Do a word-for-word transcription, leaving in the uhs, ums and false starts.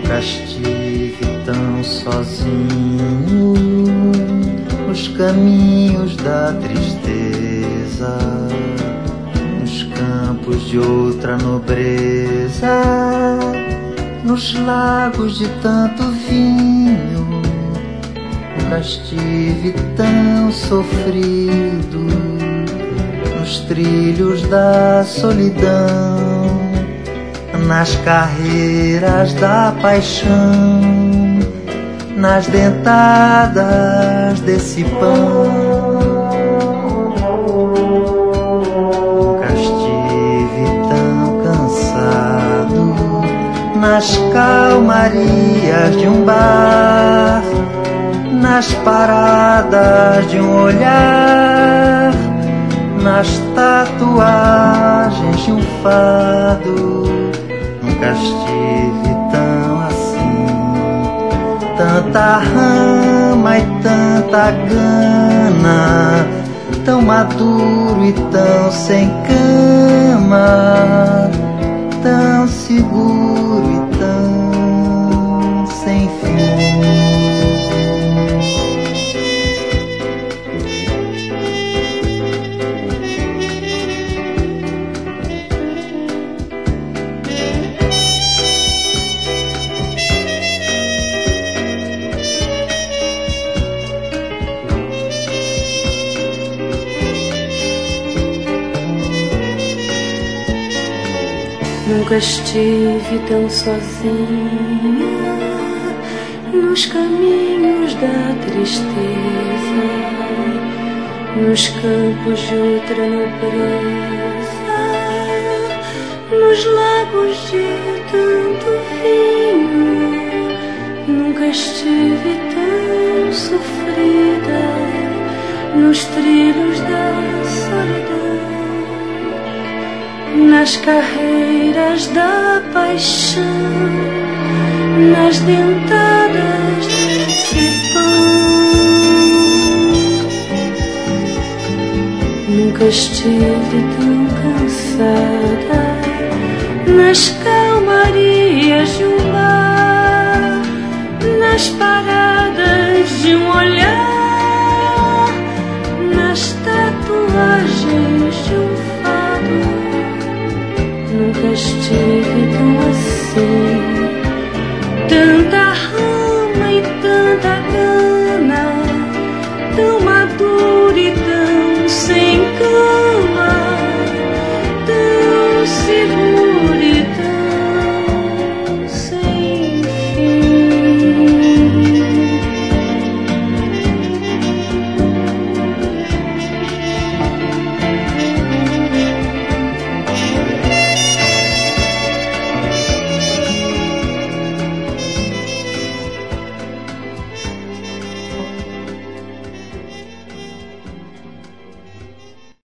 Nunca estive tão sozinho nos caminhos da tristeza, nos campos de outra nobreza, nos lagos de tanto vinho. Nunca estive tão sofrido nos trilhos da solidão, nas carreiras da paixão, nas dentadas desse pão. Nunca estive tão cansado nas calmarias de um bar, nas paradas de um olhar, nas tatuagens de um fado. Nunca estive tão assim, tanta rama e tanta gana, tão maduro e tão sem cama, tão seguro e tão sem fim. Nunca estive tão sozinha nos caminhos da tristeza, nos campos de outra nobreza, nos lagos de tanto vinho. Nunca estive tão sofrida nos trilhos da solidão, nas carreiras da paixão, nas dentadas desse pão. Nunca estive tão cansada nas calmarias de um bar, nas paradas de um olhar, nas tatuagens de um fado. Nunca estive tão assim,